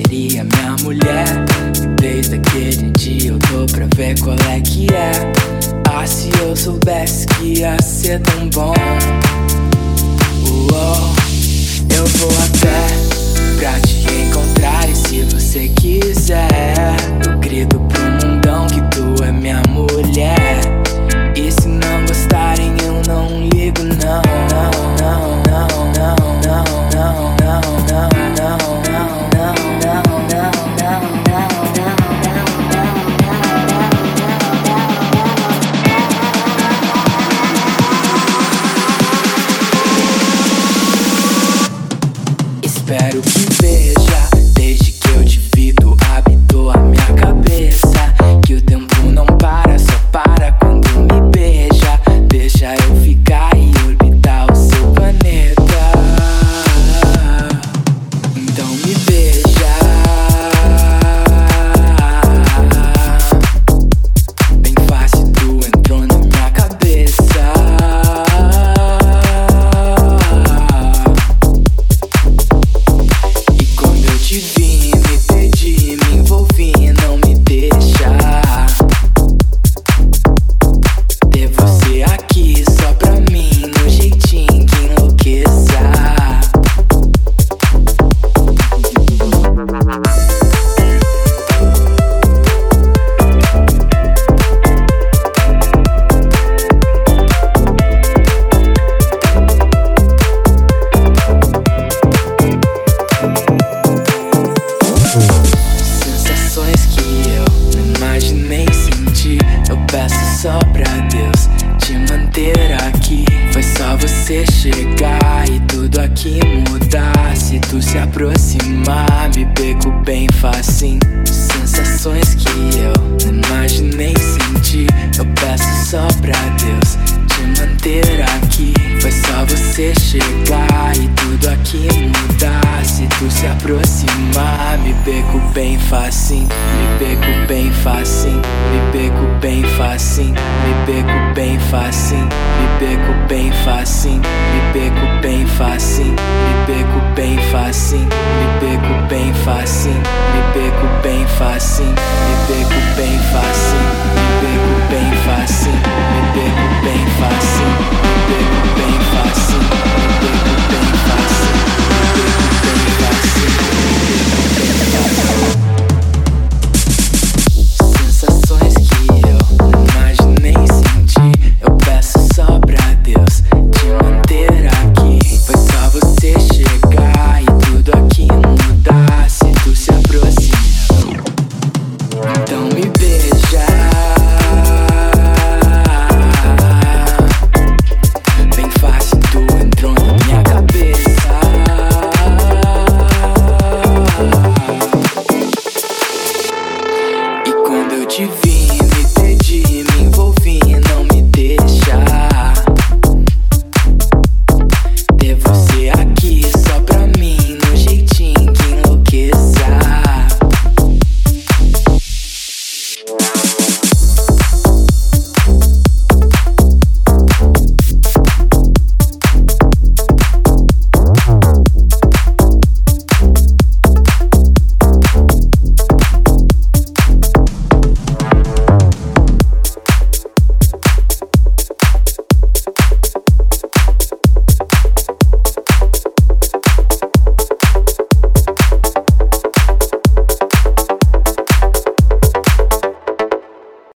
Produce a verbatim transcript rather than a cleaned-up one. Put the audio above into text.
seria minha mulher. E desde aquele dia eu tô pra ver qual é que é. Ah, se eu soubesse que ia ser tão bom. Uou, eu vou até pra te encontrar. E se você quiser, eu grito pro mundão que tu é minha mulher. E se não gostarem eu não ligo, não, não, não, não, não, não, não, não, não, não, não, não, espero que veja, desde que eu te vi tu habitou a minha cabeça. Que o tempo não para, só para quando me beija. Deixa eu ficar e orbitar o seu planeta. Então me beija, bem fácil, tu entrou na minha cabeça. E quando eu te vi, me perdi, me envolvi, não me deixa ter você aqui só pra mim, no jeitinho que enlouqueça. Sensações que eu não imaginei sentir. Eu peço só pra Deus te manter aqui. Foi só você chegar e tudo aqui mudar. Se tu se aproximar, me pego bem facinho. Sensações que eu não imaginei sentir. Eu peço só pra Deus te manter aqui. Foi só você chegar e tudo aqui mudar. Se tu se aproximar, me pego bem facinho. Me pego bem facinho. Me pego bem facinho. Me pego bem facinho. Me pego bem facinho. Me pego bem facinho. Me pego bem facinho. Me pego bem facinho. Me pego bem facinho. Me pego bem facinho.